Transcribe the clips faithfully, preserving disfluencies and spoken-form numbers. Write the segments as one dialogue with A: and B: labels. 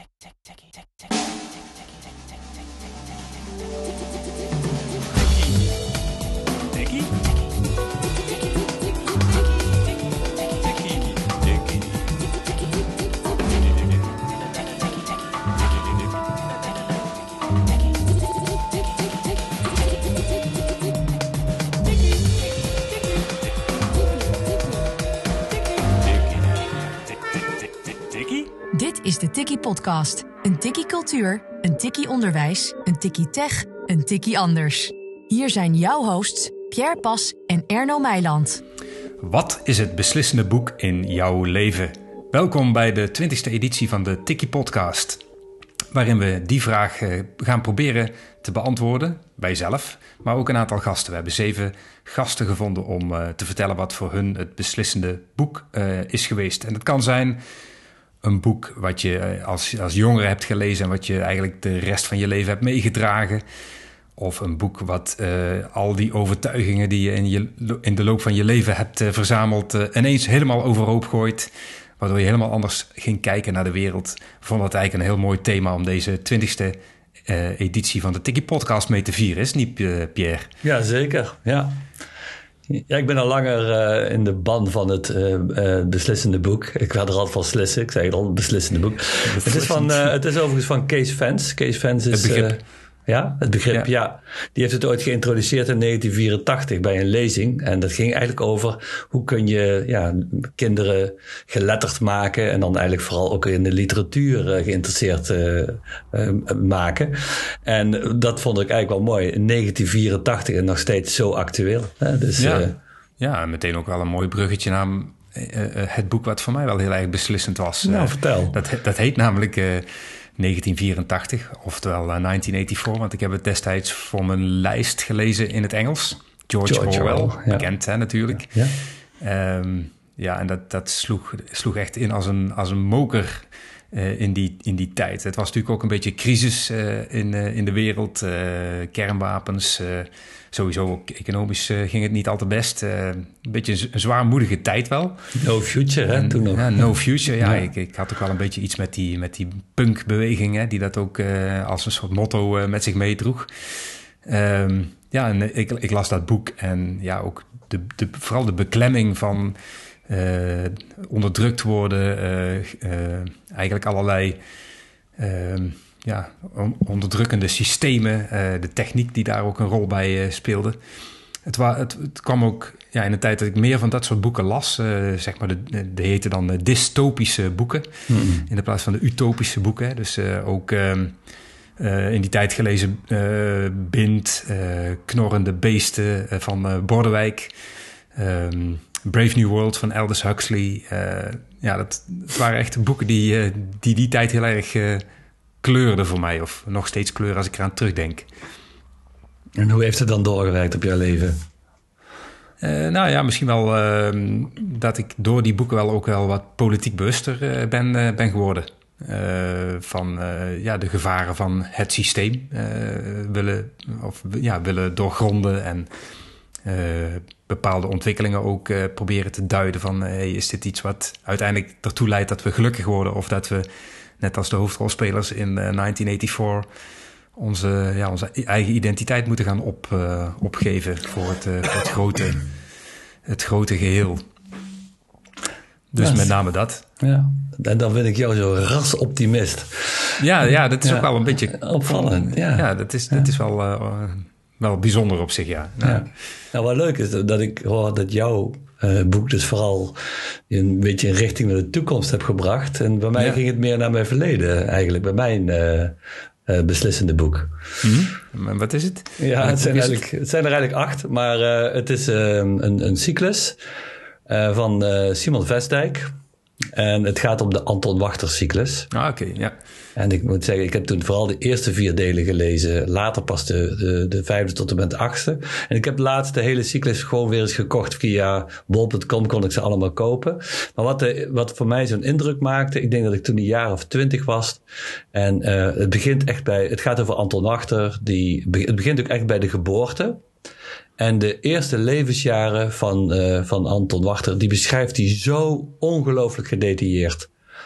A: Dit is de Tikkie Podcast. Een tikkie cultuur, een tikkie onderwijs, een tikkie tech, een tikkie anders. Hier zijn jouw hosts Pierre Pas en Erno Meiland.
B: Wat is het beslissende boek in jouw leven? Welkom bij de twintigste editie van de Tikkie Podcast, waarin we die vraag gaan proberen te beantwoorden, wij zelf, maar ook een aantal gasten. We hebben zeven gasten gevonden om uh, te vertellen wat voor hun het beslissende boek uh, is geweest. En dat kan zijn een boek wat je als, als jongere hebt gelezen en wat je eigenlijk de rest van je leven hebt meegedragen. Of een boek wat uh, al die overtuigingen die je in, je in de loop van je leven hebt uh, verzameld uh, ineens helemaal overhoop gooit. Waardoor je helemaal anders ging kijken naar de wereld. Ik vond dat eigenlijk een heel mooi thema om deze twintigste uh, editie van de Tikkie Podcast mee te vieren. Is het niet, uh, Pierre? Ja,
C: zeker. Ja. Ja, ik ben al langer uh, in de ban van het uh, uh, beslissende boek. Ik ga er altijd van slissen. Ik zeg het al, het beslissende boek. Het is, van, uh, het is overigens van Kees Vens. Kees Vens is...
B: Het begrip.
C: Uh, ja, het begrip, ja. ja. Die heeft het ooit geïntroduceerd in negentien vierentachtig bij een lezing. En dat ging eigenlijk over hoe kun je ja, kinderen geletterd maken. En dan eigenlijk vooral ook in de literatuur uh, geïnteresseerd uh, uh, maken. En dat vond ik eigenlijk wel mooi. In negentien vierentachtig en nog steeds zo actueel. Hè? Dus,
B: ja.
C: Uh,
B: ja, meteen ook wel een mooi bruggetje naar uh, uh, het boek wat voor mij wel heel erg beslissend was.
C: Nou,
B: uh,
C: vertel.
B: Dat, dat heet namelijk... Uh, negentien vierentachtig, oftewel uh, negentien eenennegentig, want ik heb het destijds voor mijn lijst gelezen in het Engels. George, George Orwell, Orwell ja. bekend hè, natuurlijk. Ja, ja. Um, ja en dat, dat sloeg, sloeg echt in als een, als een moker uh, in, die, in die tijd. Het was natuurlijk ook een beetje crisis uh, in, uh, in de wereld, uh, kernwapens. Uh, sowieso ook economisch uh, ging het niet al te best. Uh, een beetje een, een zwaarmoedige tijd wel.
C: No future, hè,
B: en,
C: toen nog.
B: Ja, no future, ja.
C: ja.
B: Ik, ik had ook wel een beetje iets met die, met die punkbeweging, hè, die dat ook uh, als een soort motto uh, met zich meedroeg. Um, ja, en ik, ik las dat boek en ja, ook de, de, vooral de beklemming van uh, onderdrukt worden, uh, uh, eigenlijk allerlei... Uh, Ja, onderdrukkende systemen, uh, de techniek die daar ook een rol bij uh, speelde. Het, wa- het, het kwam ook ja, in de tijd dat ik meer van dat soort boeken las. Uh, zeg maar, de, de heten dan uh, dystopische boeken. Mm-hmm. In de plaats van de utopische boeken. Dus uh, ook uh, uh, in die tijd gelezen uh, Bind, uh, Knorrende Beesten uh, van uh, Bordewijk. Um, Brave New World van Aldous Huxley. Uh, ja, dat, dat waren echt boeken die uh, die, die tijd heel erg... Uh, kleurde voor mij, of nog steeds kleuren als ik eraan terugdenk.
C: En hoe heeft het dan doorgewerkt op jouw leven?
B: Uh, nou ja, misschien wel uh, dat ik door die boeken wel ook wel wat politiek bewuster uh, ben, uh, ben geworden. Uh, van uh, ja, de gevaren van het systeem uh, willen, of, ja, willen doorgronden en uh, bepaalde ontwikkelingen ook uh, proberen te duiden van uh, hey, is dit iets wat uiteindelijk ertoe leidt dat we gelukkig worden of dat we net als de hoofdrolspelers in uh, negentien eenennegentig onze, ja, onze eigen identiteit moeten gaan op, uh, opgeven voor het, uh, voor het, grote, het grote geheel. Dus ja, met name dat.
C: Ja, en dan vind ik jou zo rasoptimist.
B: Ja, ja, dat is ja, ook wel een beetje...
C: Opvallend, ja.
B: Ja, dat is, dat is wel, uh, wel bijzonder op zich, ja. Nou,
C: ja. Nou, wat leuk is dat ik hoor dat jouw uh, boek dus vooral een beetje in richting naar de toekomst heb gebracht. En bij mij ja. ging het meer naar mijn verleden eigenlijk, bij mijn uh, uh, beslissende boek.
B: Mm-hmm. En wat is het?
C: Ja, het zijn, eigenlijk, het zijn er eigenlijk acht, maar uh, het is uh, een, een cyclus uh, van uh, Simon Vestdijk. En het gaat om de Anton Wachter-cyclus.
B: Ah, oké, okay, ja.
C: En ik moet zeggen, ik heb toen vooral de eerste vier delen gelezen. Later pas de, de, de vijfde tot en met de achtste. En ik heb laatst de hele cyclus gewoon weer eens gekocht. Via bol punt com kon ik ze allemaal kopen. Maar wat, de, wat voor mij zo'n indruk maakte, ik denk dat ik toen een jaar of twintig was. En uh, het begint echt bij, het gaat over Anton Wachter. Die, het begint ook echt bij de geboorte. En de eerste levensjaren van, uh, van Anton Wachter, die beschrijft hij zo ongelooflijk gedetailleerd.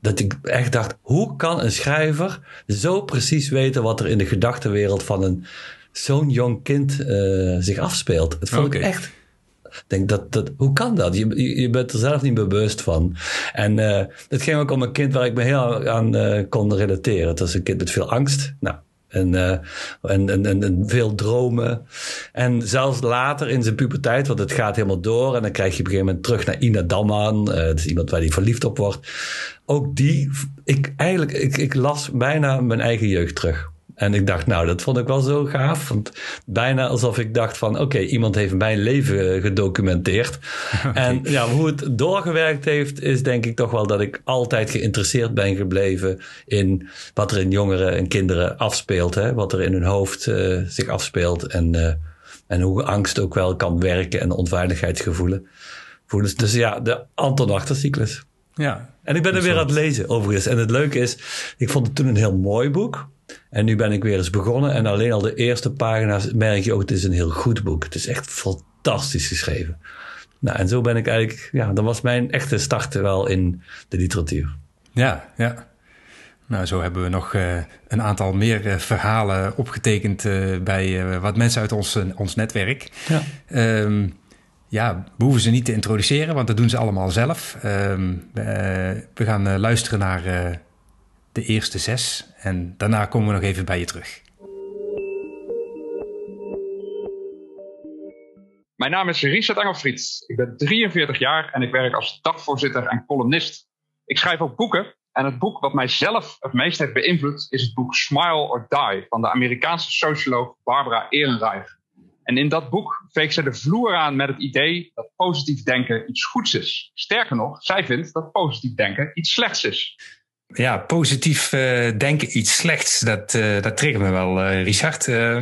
C: dat ik echt dacht, hoe kan een schrijver zo precies weten wat er in de gedachtenwereld van een zo'n jong kind uh, zich afspeelt? Het vond okay. ik echt... Denk dat, dat, hoe kan dat? Je, je, je bent er zelf niet bewust van. En uh, het ging ook om een kind waar ik me heel aan uh, kon relateren. Het was een kind met veel angst. Nou, en, uh, en, en, en, en veel dromen. En zelfs later in zijn puberteit, want het gaat helemaal door. En dan krijg je op een gegeven moment terug naar Ina Damman. Uh, dat is iemand waar hij verliefd op wordt. Ook die, ik, eigenlijk, ik, ik las bijna mijn eigen jeugd terug. En ik dacht, nou, dat vond ik wel zo gaaf. Want bijna alsof ik dacht van, oké, okay, iemand heeft mijn leven gedocumenteerd. Okay. En ja, hoe het doorgewerkt heeft, is denk ik toch wel dat ik altijd geïnteresseerd ben gebleven in wat er in jongeren en kinderen afspeelt. Hè? Wat er in hun hoofd uh, zich afspeelt. En, uh, en hoe angst ook wel kan werken en onveiligheidsgevoelens. Dus ja, de Anton Achtercyclus.
B: Ja.
C: En ik ben er weer aan het lezen overigens. En het leuke is, ik vond het toen een heel mooi boek. En nu ben ik weer eens begonnen. En alleen al de eerste pagina's merk je ook, het is een heel goed boek. Het is echt fantastisch geschreven. Nou, en zo ben ik eigenlijk, ja, dat was mijn echte start wel in de literatuur.
B: Ja, ja. Nou, zo hebben we nog uh, een aantal meer uh, verhalen opgetekend uh, bij uh, wat mensen uit ons, uh, ons netwerk.
C: Ja.
B: Um, ja, we hoeven ze niet te introduceren, want dat doen ze allemaal zelf. Um, uh, we gaan uh, luisteren naar uh, de eerste zes en daarna komen we nog even bij je terug.
D: Mijn naam is Richard Engelfried. Ik ben drieënveertig jaar en ik werk als dagvoorzitter en columnist. Ik schrijf ook boeken en het boek wat mij zelf het meest heeft beïnvloed is het boek Smile or Die van de Amerikaanse socioloog Barbara Ehrenreich. En in dat boek veegt zij de vloer aan met het idee dat positief denken iets goeds is. Sterker nog, zij vindt dat positief denken iets slechts is.
B: Ja, positief uh, denken iets slechts, dat, uh, dat triggert me wel, uh, Richard. Uh,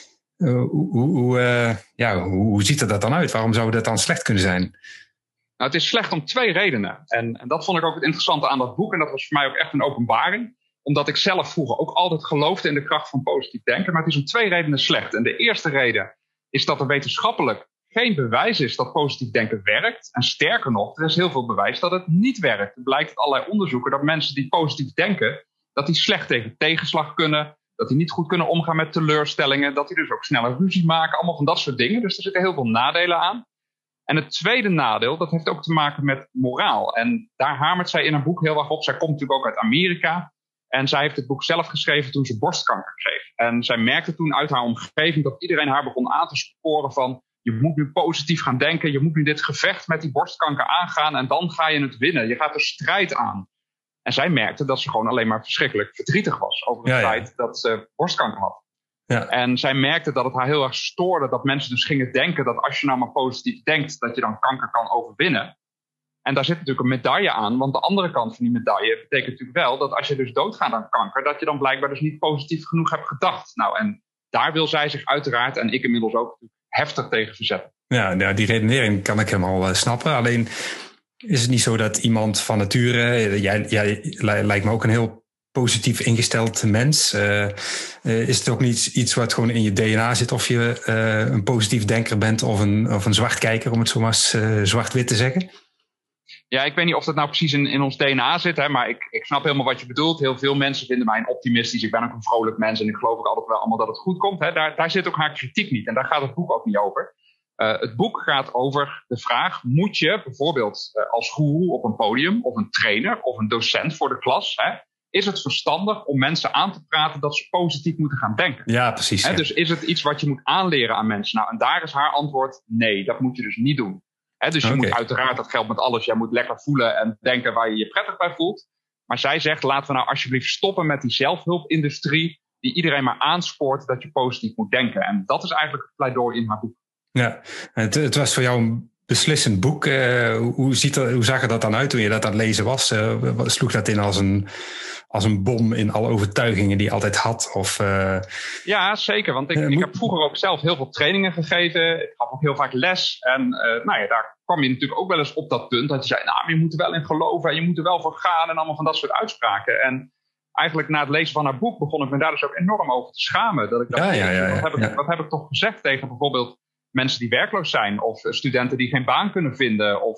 B: uh, hoe, uh, ja, hoe, hoe ziet er dat dan uit? Waarom zou dat dan slecht kunnen zijn?
D: Nou, het is slecht om twee redenen. En, en dat vond ik ook het interessante aan dat boek. En dat was voor mij ook echt een openbaring. Omdat ik zelf vroeger ook altijd geloofde in de kracht van positief denken. Maar het is om twee redenen slecht. En de eerste reden is dat er wetenschappelijk geen bewijs is dat positief denken werkt. En sterker nog, er is heel veel bewijs dat het niet werkt. Het blijkt uit allerlei onderzoeken dat mensen die positief denken, dat die slecht tegen tegenslag kunnen, dat die niet goed kunnen omgaan met teleurstellingen, dat die dus ook sneller ruzie maken, allemaal van dat soort dingen. Dus er zitten heel veel nadelen aan. En het tweede nadeel, dat heeft ook te maken met moraal. En daar hamert zij in haar boek heel erg op. Zij komt natuurlijk ook uit Amerika. En zij heeft het boek zelf geschreven toen ze borstkanker kreeg. En zij merkte toen uit haar omgeving dat iedereen haar begon aan te sporen van, je moet nu positief gaan denken, je moet nu dit gevecht met die borstkanker aangaan en dan ga je het winnen. Je gaat er strijd aan. En zij merkte dat ze gewoon alleen maar verschrikkelijk verdrietig was over het ja, ja. feit dat ze borstkanker had.
B: Ja.
D: En zij merkte dat het haar heel erg stoorde dat mensen dus gingen denken dat als je nou maar positief denkt, dat je dan kanker kan overwinnen. En daar zit natuurlijk een medaille aan, want de andere kant van die medaille betekent natuurlijk wel dat als je dus doodgaat aan kanker, dat je dan blijkbaar dus niet positief genoeg hebt gedacht. Nou, en daar wil zij zich uiteraard, en ik inmiddels ook, heftig tegen verzetten.
B: Ja, nou, die redenering kan ik helemaal uh, snappen. Alleen is het niet zo dat iemand van nature, uh, jij, jij lijkt me ook een heel positief ingesteld mens. Uh, uh, is het ook niet iets wat gewoon in je D N A zit of je uh, een positief denker bent of een, of een zwartkijker, om het zo maar uh, zwart-wit te zeggen?
D: Ja, ik weet niet of dat nou precies in, in ons D N A zit, hè, maar ik, ik snap helemaal wat je bedoelt. Heel veel mensen vinden mij een optimistisch. Ik ben ook een vrolijk mens en ik geloof ook altijd wel allemaal dat het goed komt. Hè. Daar, daar zit ook haar kritiek niet en daar gaat het boek ook niet over. Uh, het boek gaat over de vraag, moet je bijvoorbeeld uh, als goeroe op een podium of een trainer of een docent voor de klas, hè, is het verstandig om mensen aan te praten dat ze positief moeten gaan denken?
B: Ja, precies.
D: Hè,
B: ja.
D: Dus is het iets wat je moet aanleren aan mensen? Nou, en daar is haar antwoord, nee, dat moet je dus niet doen. He, dus je okay. moet uiteraard, dat geldt met alles, jij moet lekker voelen en denken waar je je prettig bij voelt. Maar zij zegt, laten we nou alsjeblieft stoppen met die zelfhulpindustrie die iedereen maar aanspoort dat je positief moet denken. En dat is eigenlijk het pleidooi in haar boek.
B: Ja, het, het was voor jou een beslissend boek. Uh, hoe, ziet er, hoe zag er dat dan uit toen je dat aan het lezen was? Uh, sloeg dat in als een, als een bom in alle overtuigingen die je altijd had? Of, uh...
D: Ja, zeker. Want ik, uh, ik heb vroeger ook zelf heel veel trainingen gegeven. Ik gaf ook heel vaak les. En uh, nou ja, daar kwam je natuurlijk ook wel eens op dat punt dat je zei, nou, je moet er wel in geloven en je moet er wel voor gaan en allemaal van dat soort uitspraken. En eigenlijk na het lezen van haar boek begon ik me daar dus ook enorm over te schamen. Dat ik dacht,
B: ja, ja, ja, ja,
D: wat, heb
B: ja.
D: ik, wat heb ik toch gezegd tegen bijvoorbeeld mensen die werkloos zijn of studenten die geen baan kunnen vinden of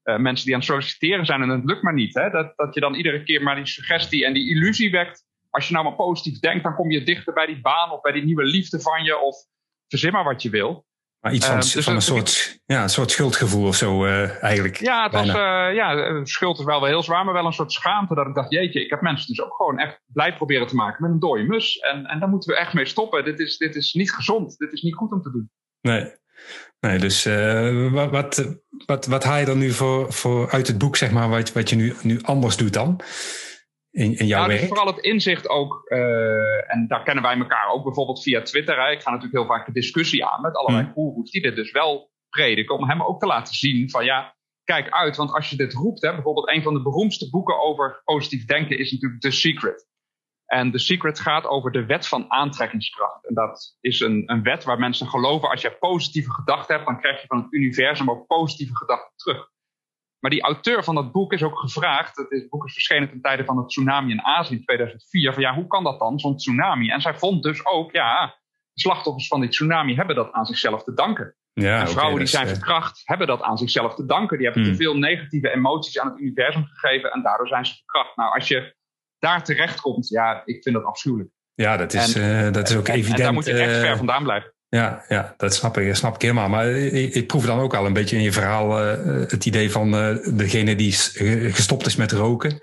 D: uh, mensen die aan het solliciteren zijn en het lukt maar niet. Hè? Dat, dat je dan iedere keer maar die suggestie en die illusie wekt. Als je nou maar positief denkt, dan kom je dichter bij die baan of bij die nieuwe liefde van je. Of verzin maar wat je wil.
B: Maar iets van, uh, dus van een, soort, ja, een soort schuldgevoel of zo uh, eigenlijk.
D: Ja, het was, uh, ja, schuld is wel wel heel zwaar, maar wel een soort schaamte. Dat ik dacht, jeetje, ik heb mensen dus ook gewoon echt blij proberen te maken met een dode mus. En, en daar moeten we echt mee stoppen. Dit is, dit is niet gezond. Dit is niet goed om te doen.
B: Nee, nee dus uh, wat, wat, wat, wat haal je dan nu voor, voor uit het boek, zeg maar, wat, wat je nu, nu anders doet dan? In, in jouw
D: nou,
B: werk?
D: Dus vooral het inzicht ook, uh, en daar kennen wij elkaar ook bijvoorbeeld via Twitter. Hè. Ik ga natuurlijk heel vaak de discussie aan met allerlei hmm. goeroes die dit dus wel prediken. Om hem ook te laten zien van ja, kijk uit. Want als je dit roept, hè, bijvoorbeeld een van de beroemdste boeken over positief denken is natuurlijk The Secret. En The Secret gaat over de wet van aantrekkingskracht. En dat is een, een wet waar mensen geloven, als je positieve gedachten hebt, dan krijg je van het universum ook positieve gedachten terug. Maar die auteur van dat boek is ook gevraagd, het boek is verschenen ten tijde van het tsunami in Azië in tweeduizend vier, van ja, hoe kan dat dan, zo'n tsunami? En zij vond dus ook, ja, de slachtoffers van die tsunami hebben dat aan zichzelf te danken. Ja, en vrouwen okay, die zijn uh... verkracht, hebben dat aan zichzelf te danken. Die hebben hmm. te veel negatieve emoties aan het universum gegeven en daardoor zijn ze verkracht. Nou, als je daar terecht komt, ja, ik vind dat afschuwelijk.
B: Ja, dat is, en, uh, dat is ook en, evident. En
D: daar moet je echt ver vandaan blijven.
B: Ja, ja, dat snap ik, snap ik helemaal. Maar ik, ik proef dan ook al een beetje in je verhaal uh, het idee van uh, degene die gestopt is met roken.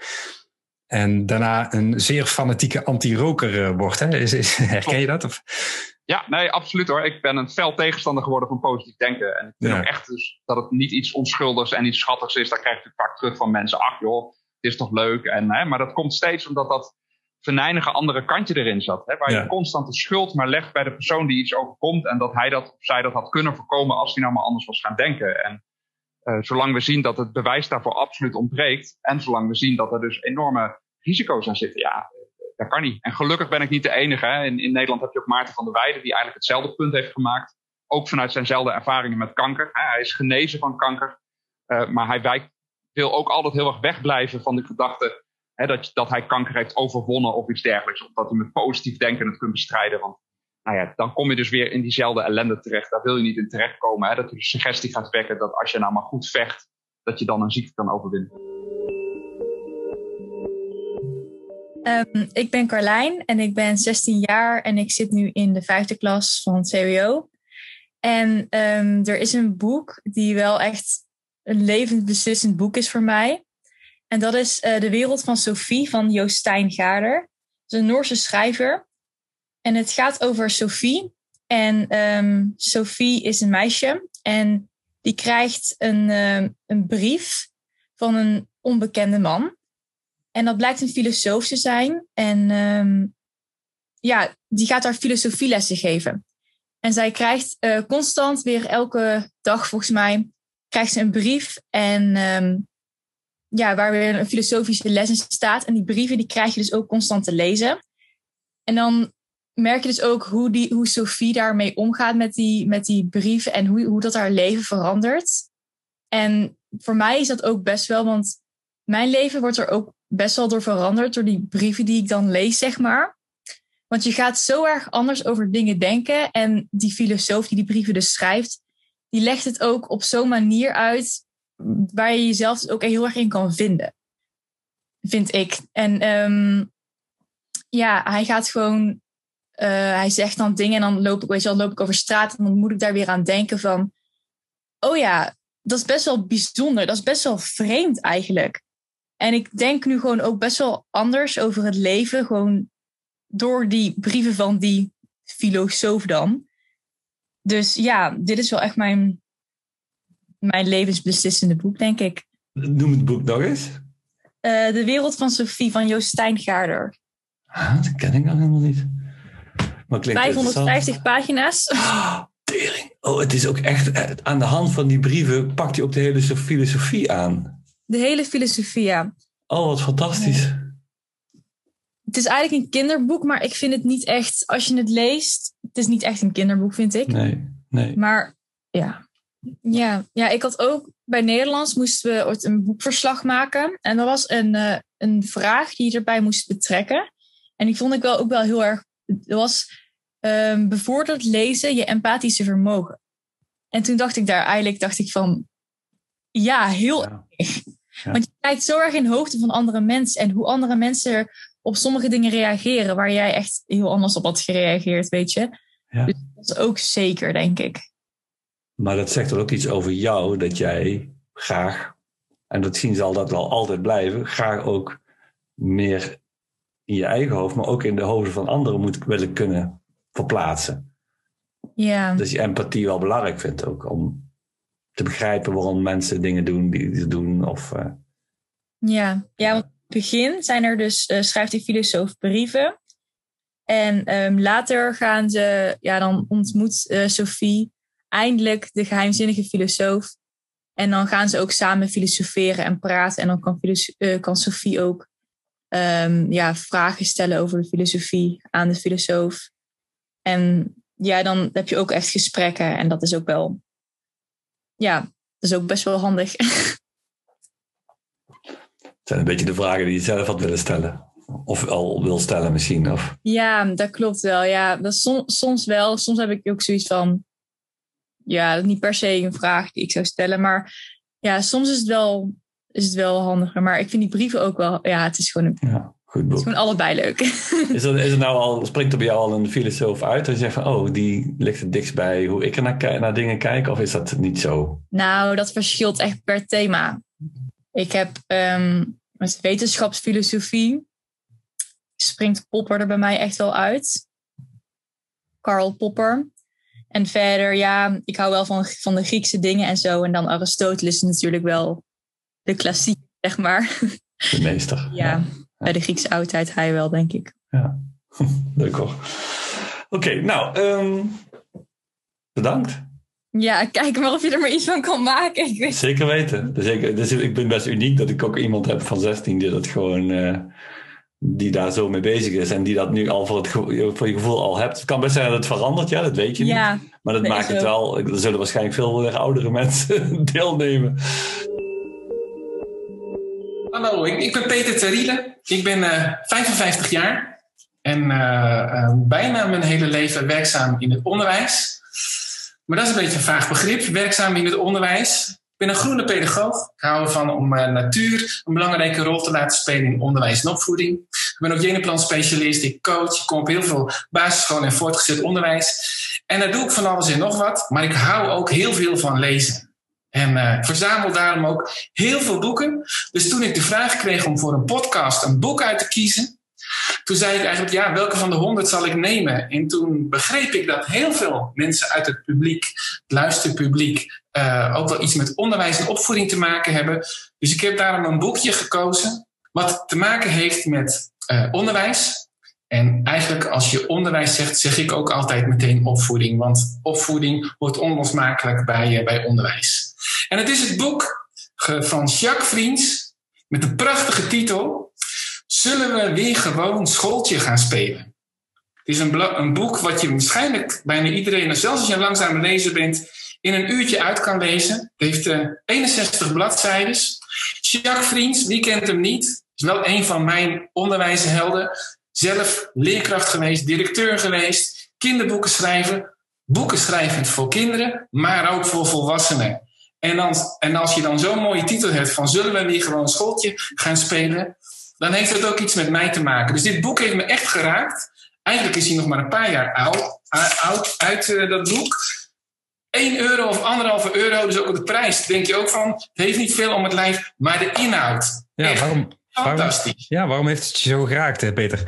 B: En daarna een zeer fanatieke anti-roker uh, wordt. Hè? Is, is, herken je dat? Of?
D: Ja, nee, absoluut hoor. Ik ben een fel tegenstander geworden van positief denken. En ik vind ja. ook echt dus dat het niet iets onschuldigs en iets schattigs is. Daar krijg je natuurlijk vaak terug van mensen. Ach joh, het is toch leuk. En, hè, maar dat komt steeds omdat dat venijnige andere kantje erin zat. Hè, waar ja. je constant de schuld maar legt bij de persoon die iets overkomt. En dat hij dat of zij dat had kunnen voorkomen als hij nou maar anders was gaan denken. En uh, zolang we zien dat het bewijs daarvoor absoluut ontbreekt. En zolang we zien dat er dus enorme risico's aan zitten. Ja, dat kan niet. En gelukkig ben ik niet de enige. Hè. In, in Nederland heb je ook Maarten van der Weijden die eigenlijk hetzelfde punt heeft gemaakt. Ook vanuit zijnzelfde ervaringen met kanker. Hè. Hij is genezen van kanker. Uh, maar hij wijkt, wil ook altijd heel erg wegblijven van de gedachte He, dat, dat hij kanker heeft overwonnen of iets dergelijks. Of dat hij met positief denken het kunt bestrijden. Want nou ja, dan kom je dus weer in diezelfde ellende terecht. Daar wil je niet in terechtkomen. Hè? Dat je de suggestie gaat wekken dat als je nou maar goed vecht, dat je dan een ziekte kan overwinnen.
E: Um, ik ben Carlijn en ik ben zestien jaar en ik zit nu in de vijfde klas van het C W O. En um, er is een boek die wel echt een levensbeslissend boek is voor mij. En dat is uh, De Wereld van Sophie van Joost Steingaarder. Dat is een Noorse schrijver. En het gaat over Sophie. En um, Sophie is een meisje. En die krijgt een, uh, een brief van een onbekende man. En dat blijkt een filosoof te zijn. En um, ja, die gaat haar filosofielessen geven. En zij krijgt uh, constant weer elke dag, volgens mij, krijgt ze een brief. En um, ja, waar weer een filosofische les in staat. En die brieven die krijg je dus ook constant te lezen. En dan merk je dus ook hoe, die, hoe Sophie daarmee omgaat met die, met die brieven. En hoe, hoe dat haar leven verandert. En voor mij is dat ook best wel, want mijn leven wordt er ook best wel door veranderd. Door die brieven die ik dan lees, zeg maar. Want je gaat zo erg anders over dingen denken. En die filosoof die die brieven dus schrijft, die legt het ook op zo'n manier uit waar je jezelf dus ook heel erg in kan vinden. Vind ik. En um, ja, hij gaat gewoon, uh, hij zegt dan dingen en dan loop ik, weet je wel, loop ik over straat en dan moet ik daar weer aan denken van, oh ja, dat is best wel bijzonder. Dat is best wel vreemd eigenlijk. En ik denk nu gewoon ook best wel anders over het leven. Gewoon door die brieven van die filosoof dan. Dus ja, dit is wel echt mijn, mijn levensbeslissende boek, denk ik.
C: Noem het boek nog eens.
E: Uh, De Wereld van Sophie van Joost Steingaarder.
C: Ah, dat ken ik nog helemaal niet. Maar
E: vijfhonderdvijftig pagina's.
C: Oh, tering. Oh, het is ook echt, aan de hand van die brieven pakt hij ook de hele filosofie aan.
E: De hele filosofie, ja.
C: Oh, wat fantastisch. Ja.
E: Het is eigenlijk een kinderboek, maar ik vind het niet echt, als je het leest, het is niet echt een kinderboek, vind ik.
C: Nee, nee.
E: Maar ja, ja, ja ik had ook, bij Nederlands moesten we ooit een boekverslag maken. En dat was een, uh, een vraag die je erbij moest betrekken. En die vond ik wel ook wel heel erg, het was um, bevorderd lezen je empathische vermogen. En toen dacht ik daar eigenlijk, dacht ik van, Ja, heel
C: Ja.
E: erg.
C: Ja.
E: Want je kijkt zo erg in de hoofden van andere mensen en hoe andere mensen op sommige dingen reageren waar jij echt heel anders op had gereageerd, weet je.
C: Ja.
E: Dus dat is ook zeker, denk ik.
C: Maar dat zegt wel ook iets over jou, dat jij graag, en dat zien zal dat wel altijd blijven, graag ook meer in je eigen hoofd, maar ook in de hoofden van anderen moet willen kunnen verplaatsen.
E: Ja.
C: Dus je empathie wel belangrijk vindt ook, om te begrijpen waarom mensen dingen doen die ze doen. Of, uh...
E: Ja. ja, want in het begin zijn er dus, uh, schrijft die filosoof brieven. En um, later gaan ze, ja, dan ontmoet uh, Sophie eindelijk de geheimzinnige filosoof. En dan gaan ze ook samen filosoferen en praten. En dan kan, filoso- uh, kan Sophie ook um, ja, vragen stellen over de filosofie aan de filosoof. En ja, dan heb je ook echt gesprekken. En dat is ook wel, ja, dat is ook best wel handig.
C: Het zijn een beetje de vragen die je zelf had willen stellen. Of al wil stellen misschien. Of...
E: Ja, dat klopt wel. Ja, dat is som, soms wel. Soms heb ik ook zoiets van, ja, dat is niet per se een vraag die ik zou stellen. Maar ja, soms is het wel, is het wel handiger. Maar ik vind die brieven ook wel, ja, het is gewoon, een,
C: Ja, goed boek.
E: het is gewoon allebei leuk.
C: Is er, is er nou al, springt er bij jou al een filosoof uit? Dat je zegt van, oh, die ligt het dichtst bij hoe ik er naar, naar dingen kijk? Of is dat niet zo?
E: Nou, dat verschilt echt per thema. Ik heb um, met wetenschapsfilosofie springt Popper er bij mij echt wel uit. Karl Popper. En verder, ja, ik hou wel van, van de Griekse dingen en zo. En dan Aristoteles is natuurlijk wel de klassiek, zeg maar.
C: De meester.
E: Ja, ja, bij de Griekse oudheid hij wel, denk ik.
C: Ja, leuk hoor. Oké, okay, nou, um, bedankt.
E: Ja, kijk maar of je er maar iets van kan maken. Ik weet...
C: Zeker weten. Zeker, dus ik ben best uniek dat ik ook iemand heb van zestien die dat gewoon... Uh, die daar zo mee bezig is en die dat nu al voor, het ge- voor je gevoel al hebt. Het kan best zijn dat het verandert, ja, dat weet je
E: ja,
C: niet. Maar dat maakt het wel... Er zullen waarschijnlijk veel meer oudere mensen deelnemen.
F: Hallo, ik, ik ben Peter Teriele. Ik ben uh, vijfenvijftig jaar en uh, uh, bijna mijn hele leven werkzaam in het onderwijs. Maar dat is een beetje een vaag begrip, werkzaam in het onderwijs. Ik ben een groene pedagoog. Ik hou ervan om uh, natuur een belangrijke rol te laten spelen in onderwijs en opvoeding. Ik ben ook Jenaplan specialist. Ik coach. Ik kom op heel veel basisscholen en voortgezet onderwijs. En daar doe ik van alles en nog wat. Maar ik hou ook heel veel van lezen. En uh, ik verzamel daarom ook heel veel boeken. Dus toen ik de vraag kreeg om voor een podcast een boek uit te kiezen, toen zei ik eigenlijk, ja, welke van de honderd zal ik nemen? En toen begreep ik dat heel veel mensen uit het publiek, het luisterpubliek, uh, ook wel iets met onderwijs en opvoeding te maken hebben. Dus ik heb daarom een boekje gekozen wat te maken heeft met uh, onderwijs. En eigenlijk als je onderwijs zegt, zeg ik ook altijd meteen opvoeding. Want opvoeding hoort onlosmakelijk bij, uh, bij onderwijs. En het is het boek van Jacques Vriends met de prachtige titel: Zullen we weer gewoon schooltje gaan spelen? Het is een, bla- een boek wat je waarschijnlijk bijna iedereen, zelfs als je een langzame lezer bent, in een uurtje uit kan lezen. Het heeft uh, eenenzestig bladzijden. Jacques Vriends, wie kent hem niet? Is wel een van mijn onderwijshelden. Zelf leerkracht geweest, directeur geweest, kinderboeken schrijven, boeken schrijvend voor kinderen, maar ook voor volwassenen. En, dan, en als je dan zo'n mooie titel hebt van zullen we weer gewoon schooltje gaan spelen, dan heeft het ook iets met mij te maken. Dus dit boek heeft me echt geraakt. Eigenlijk is hij nog maar een paar jaar oud, oud uit uh, dat boek. één euro of anderhalve euro, dus ook de prijs. Denk je ook van, het heeft niet veel om het lijf, maar de inhoud.
B: Ja, waarom,
F: fantastisch.
B: Waarom, ja, waarom heeft het je zo geraakt, Peter?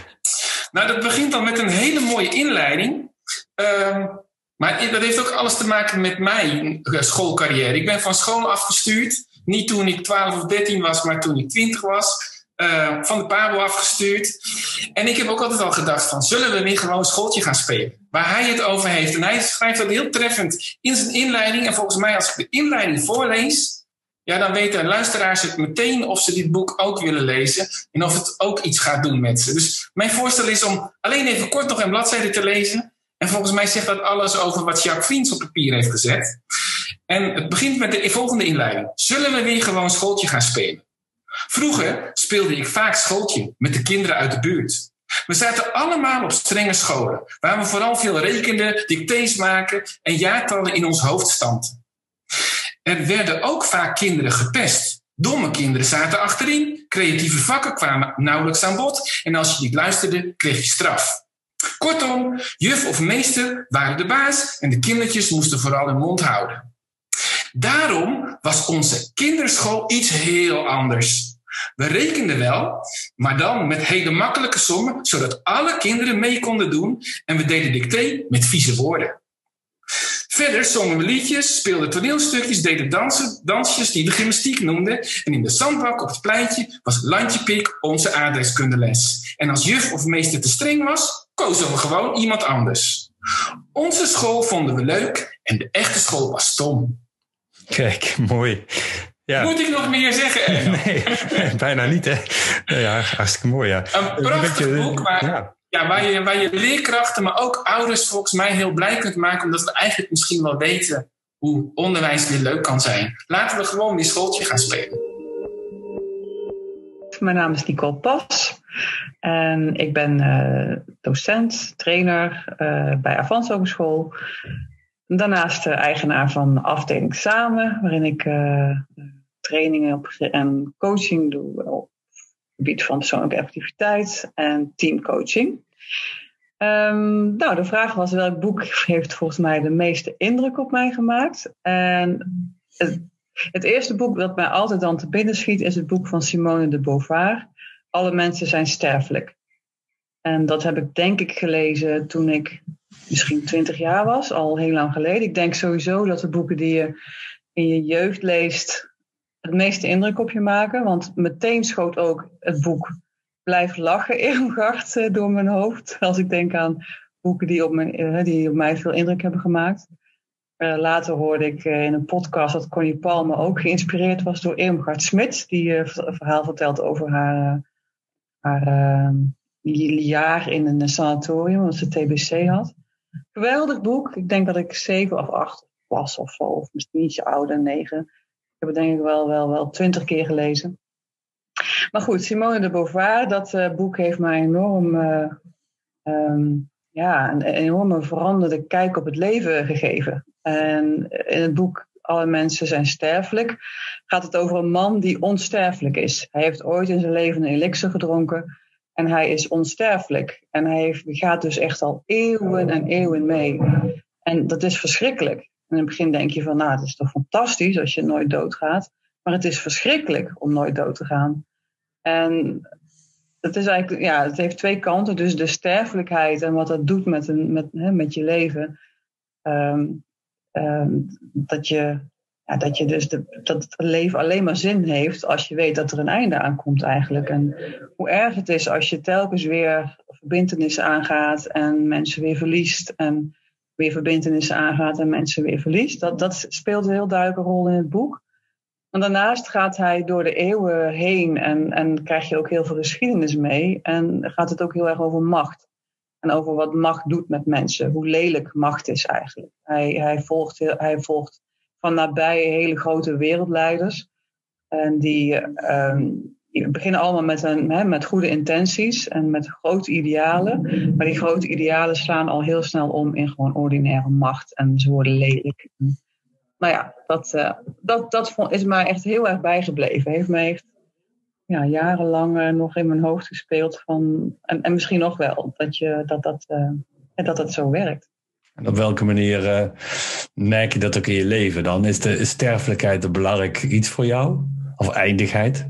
F: Nou, dat begint dan met een hele mooie inleiding. Uh, maar dat heeft ook alles te maken met mijn schoolcarrière. Ik ben van school afgestuurd. Niet toen ik twaalf of dertien was, maar toen ik twintig was. Uh, van de Pabo afgestuurd. En ik heb ook altijd al gedacht van, zullen we weer gewoon schooltje gaan spelen? Waar hij het over heeft. En hij schrijft dat heel treffend in zijn inleiding. En volgens mij als ik de inleiding voorlees, ja, dan weten luisteraars het meteen of ze dit boek ook willen lezen. En of het ook iets gaat doen met ze. Dus mijn voorstel is om alleen even kort nog een bladzijde te lezen. En volgens mij zegt dat alles over wat Jacques Vriends op papier heeft gezet. En het begint met de volgende inleiding. Zullen we weer gewoon schooltje gaan spelen? Vroeger speelde ik vaak schooltje met de kinderen uit de buurt. We zaten allemaal op strenge scholen, waar we vooral veel rekenden, dictées maken en jaartallen in ons hoofd stampten. er werden ook vaak kinderen gepest. Domme kinderen zaten achterin, creatieve vakken kwamen nauwelijks aan bod en als je niet luisterde, kreeg je straf. Kortom, juf of meester waren de baas en de kindertjes moesten vooral hun mond houden. Daarom was onze kinderschool iets heel anders. We rekenden wel, maar dan met hele makkelijke sommen, zodat alle kinderen mee konden doen en we deden dicté met vieze woorden. Verder zongen we liedjes, speelden toneelstukjes, deden dansen, dansjes die we gymnastiek noemden. En in de zandbak op het pleintje was Landje Pik onze aardrijkskundeles. En als juf of meester te streng was, kozen we gewoon iemand anders. Onze school vonden we leuk en de echte school was stom.
B: Kijk, mooi. Ja.
F: Moet ik nog meer zeggen?
B: Nee, bijna niet, hè? Ja, hartstikke mooi, ja.
F: Een prachtig
B: een beetje,
F: boek waar, ja. Ja, waar, je, waar je leerkrachten, maar ook ouders volgens mij heel blij kunt maken, omdat we eigenlijk misschien wel weten hoe onderwijs weer leuk kan zijn. Laten we gewoon weer schooltje gaan spelen.
G: Mijn naam is Nicole Pas en ik ben uh, docent, trainer uh, bij Avans Hogeschool. Daarnaast uh, eigenaar van afdeling Samen, waarin ik uh, trainingen op, en coaching doe op het gebied van persoonlijke effectiviteit en teamcoaching. Um, nou, de vraag was welk boek heeft volgens mij de meeste indruk op mij gemaakt. En het, het eerste boek dat mij altijd dan te binnen schiet is het boek van Simone de Beauvoir. Alle mensen zijn sterfelijk. En dat heb ik denk ik gelezen toen ik misschien twintig jaar was, al heel lang geleden. Ik denk sowieso dat de boeken die je in je jeugd leest het meeste indruk op je maken. Want meteen schoot ook het boek Blijf lachen, Irmgard, door mijn hoofd. Als ik denk aan boeken die op, mijn, die op mij veel indruk hebben gemaakt. Uh, later hoorde ik uh, in een podcast dat Connie Palme ook geïnspireerd was door Irmgard Smit. Die uh, een verhaal vertelt over haar, uh, haar uh, jaar in een sanatorium, omdat ze T B C had. Geweldig boek. Ik denk dat ik zeven of acht was of zo. Of misschien ietsje ouder, negen. Ik heb het denk ik wel, wel, wel twintig keer gelezen. Maar goed, Simone de Beauvoir, dat uh, boek heeft mij enorm, uh, um, ja, een, een enorme veranderde kijk op het leven gegeven. En in het boek Alle mensen zijn sterfelijk gaat het over een man die onsterfelijk is. Hij heeft ooit in zijn leven een elixir gedronken en hij is onsterfelijk. En hij heeft, gaat dus echt al eeuwen en eeuwen mee. En dat is verschrikkelijk. En in het begin denk je van, nou, het is toch fantastisch als je nooit doodgaat. Maar het is verschrikkelijk om nooit dood te gaan. En het is eigenlijk, ja, het heeft twee kanten. Dus de sterfelijkheid en wat dat doet met, een, met, hè, met je leven. Um, um, dat, je, ja, dat je dus de, dat het leven alleen maar zin heeft als je weet dat er een einde aankomt eigenlijk. En hoe erg het is als je telkens weer verbintenissen aangaat en mensen weer verliest. En weer verbintenissen aangaat en mensen weer verliest. Dat, dat speelt een heel duidelijke rol in het boek. En daarnaast gaat hij door de eeuwen heen en, en krijg je ook heel veel geschiedenis mee. En gaat het ook heel erg over macht. En over wat macht doet met mensen. Hoe lelijk macht is eigenlijk. Hij, hij, volgt, hij volgt van nabij hele grote wereldleiders. En die, um, die beginnen allemaal met, een, hè, met goede intenties en met grote idealen. Maar die grote idealen slaan al heel snel om in gewoon ordinaire macht. En ze worden lelijk. Nou ja, dat, uh, dat, dat is mij echt heel erg bijgebleven. Heeft mij echt ja, jarenlang uh, nog in mijn hoofd gespeeld. Van, en, en misschien nog wel, dat je, dat, dat, uh, dat dat zo werkt.
C: En op welke manier uh, merk je dat ook in je leven dan? Is de sterfelijkheid een belangrijk iets voor jou? Of eindigheid?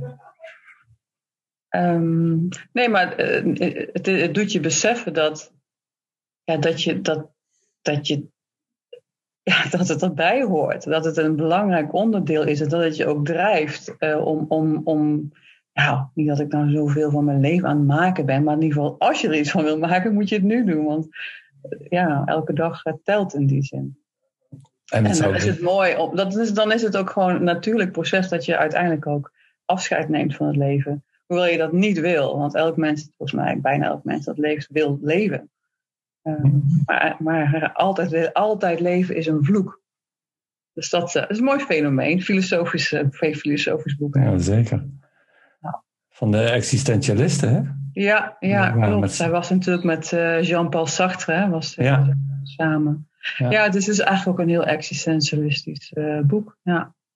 G: Um, nee, maar uh, het, het doet je beseffen dat, ja, dat je... Dat, dat je Ja, dat het erbij hoort. Dat het een belangrijk onderdeel is. En dat het je ook drijft uh, om... om, om ja, niet dat ik nou zoveel van mijn leven aan het maken ben. Maar in ieder geval, als je er iets van wil maken, moet je het nu doen. Want uh, ja, elke dag uh, telt in die zin. En, en dan is het mooi. Op, dat is, dan is het ook gewoon een natuurlijk proces dat je uiteindelijk ook afscheid neemt van het leven. Hoewel je dat niet wil. Want elk mens, volgens mij bijna elk mens dat leeft, wil leven. Uh, maar maar altijd, altijd leven is een vloek. Dus dat, uh, dat is een mooi fenomeen. Filosofisch, uh, filosofisch boek.
C: Ja, zeker. Ja. Van de existentialisten, hè?
G: Ja, ja, ja klopt. Met... Hij was natuurlijk met uh, Jean-Paul Sartre, hè, was, uh, ja. samen. Ja. ja, het is dus eigenlijk ook een heel existentialistisch uh, boek. Ja.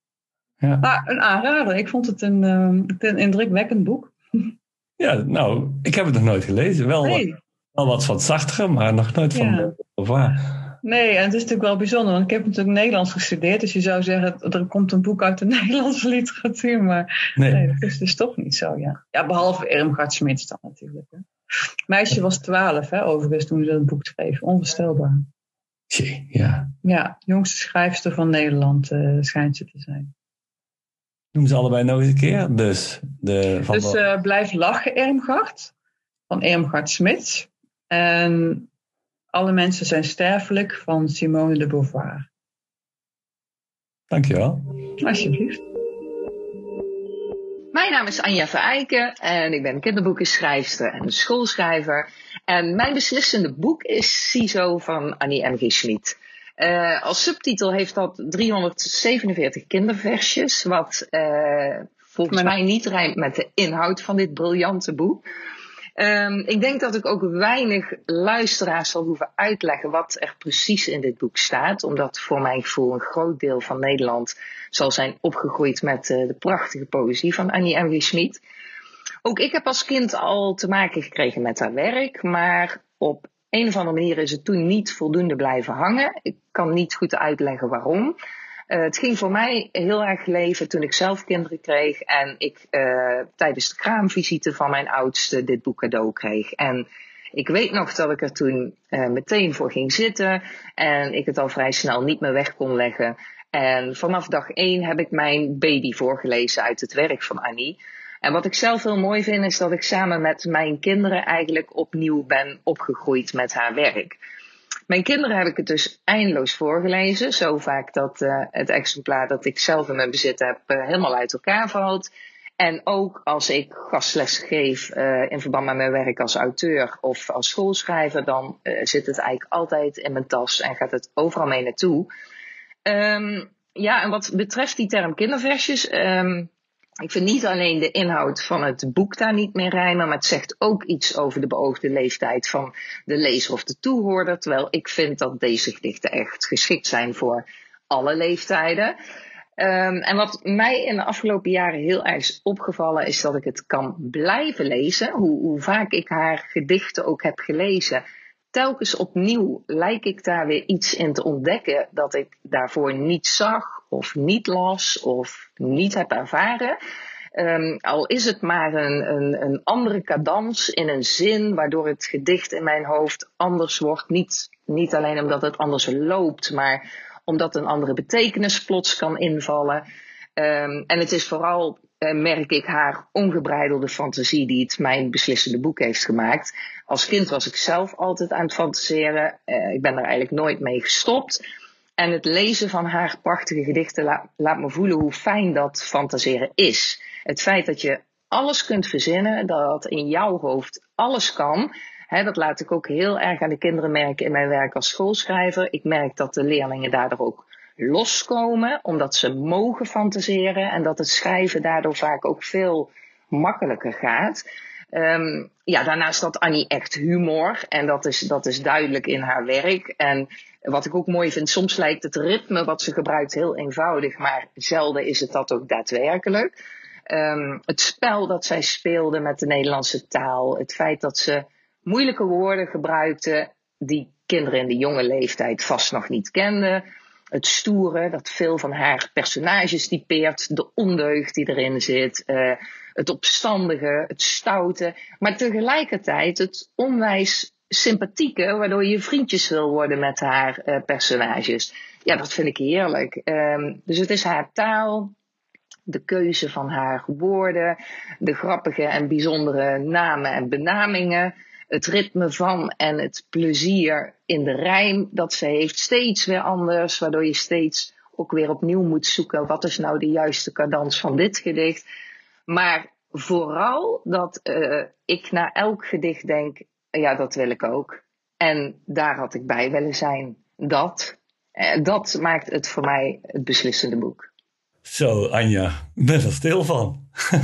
G: Ja. Maar een aanrader. Ik vond het een, uh, een indrukwekkend boek.
C: Ja, nou, ik heb het nog nooit gelezen. Wel, nee. wel wat van zachtiger, maar nog nooit van ja. Beauvoir.
G: Nee, en het is natuurlijk wel bijzonder, want ik heb natuurlijk Nederlands gestudeerd. Dus je zou zeggen, er komt een boek uit de Nederlandse literatuur. Maar nee, nee dat is dus toch niet zo, ja. Ja, behalve Irmgard Smits dan natuurlijk. Hè. Meisje was twaalf, hè, overigens, toen ze dat boek schreef. Onvoorstelbaar.
C: Jee, ja.
G: Ja, jongste schrijfster van Nederland uh, schijnt ze te zijn.
C: Noem ze allebei nog eens een keer. Dus, de, van
G: dus uh, Blijf lachen, Irmgard. Van Irmgard Smits. En Alle mensen zijn sterfelijk van Simone de Beauvoir.
C: Dankjewel.
G: Alsjeblieft.
H: Mijn naam is Anja Verijken en ik ben kinderboekenschrijfster en schoolschrijver. En mijn beslissende boek is S I S O van Annie M G Schmid. Uh, als subtitel heeft dat driehonderdzevenenveertig kinderversjes, wat uh, volgens mij niet rijmt met de inhoud van dit briljante boek. Um, ik denk dat ik ook weinig luisteraars zal hoeven uitleggen wat er precies in dit boek staat. Omdat voor mijn gevoel een groot deel van Nederland zal zijn opgegroeid met uh, de prachtige poëzie van Annie M G Schmid. Ook ik heb als kind al te maken gekregen met haar werk. Maar op een of andere manier is het toen niet voldoende blijven hangen. Ik kan niet goed uitleggen waarom. Uh, het ging voor mij heel erg leven toen ik zelf kinderen kreeg en ik uh, tijdens de kraamvisite van mijn oudste dit boek cadeau kreeg. En ik weet nog dat ik er toen uh, meteen voor ging zitten en ik het al vrij snel niet meer weg kon leggen. En vanaf dag één heb ik mijn baby voorgelezen uit het werk van Annie. En wat ik zelf heel mooi vind is dat ik samen met mijn kinderen eigenlijk opnieuw ben opgegroeid met haar werk. Mijn kinderen heb ik het dus eindeloos voorgelezen. Zo vaak dat uh, het exemplaar dat ik zelf in mijn bezit heb uh, helemaal uit elkaar valt. En ook als ik gastles geef uh, in verband met mijn werk als auteur of als schoolschrijver, dan uh, zit het eigenlijk altijd in mijn tas en gaat het overal mee naartoe. Um, ja, en wat betreft die term kinderversjes, um, ik vind niet alleen de inhoud van het boek daar niet meer rijmen, maar het zegt ook iets over de beoogde leeftijd van de lezer of de toehoorder. Terwijl ik vind dat deze gedichten echt geschikt zijn voor alle leeftijden. Um, en wat mij in de afgelopen jaren heel erg is opgevallen, is dat ik het kan blijven lezen. Hoe, hoe vaak ik haar gedichten ook heb gelezen. Telkens opnieuw lijk ik daar weer iets in te ontdekken dat ik daarvoor niet zag of niet las of niet heb ervaren. Um, al is het maar een, een, een andere cadans in een zin waardoor het gedicht in mijn hoofd anders wordt. Niet, niet alleen omdat het anders loopt, maar omdat een andere betekenis plots kan invallen. Um, en het is vooral, uh, merk ik, haar ongebreidelde fantasie die het mijn beslissende boek heeft gemaakt. Als kind was ik zelf altijd aan het fantaseren. Uh, ik ben er eigenlijk nooit mee gestopt. En het lezen van haar prachtige gedichten la- laat me voelen hoe fijn dat fantaseren is. Het feit dat je alles kunt verzinnen, dat in jouw hoofd alles kan. Hè, dat laat ik ook heel erg aan de kinderen merken in mijn werk als schoolschrijver. Ik merk dat de leerlingen daardoor ook loskomen, omdat ze mogen fantaseren. En dat het schrijven daardoor vaak ook veel makkelijker gaat. Um, ja, daarnaast had Annie echt humor. En dat is, dat is duidelijk in haar werk. En wat ik ook mooi vind, soms lijkt het ritme wat ze gebruikt heel eenvoudig. Maar zelden is het dat ook daadwerkelijk. Um, het spel dat zij speelde met de Nederlandse taal. Het feit dat ze moeilijke woorden gebruikte die kinderen in de jonge leeftijd vast nog niet kenden. Het stoere, dat veel van haar personages typeert. De ondeugd die erin zit. Uh, het opstandige, het stoute. Maar tegelijkertijd het onwijs sympathieke, waardoor je vriendjes wil worden met haar uh, personages. Ja, dat vind ik heerlijk. Um, dus het is haar taal, de keuze van haar woorden, de grappige en bijzondere namen en benamingen, het ritme van en het plezier in de rijm dat ze heeft, steeds weer anders, waardoor je steeds ook weer opnieuw moet zoeken, wat is nou de juiste cadans van dit gedicht. Maar vooral dat uh, ik na elk gedicht denk, ja, dat wil ik ook. En daar had ik bij willen zijn. Dat, uh, dat maakt het voor mij het beslissende boek.
C: Zo, Anja, ik ben er stil van.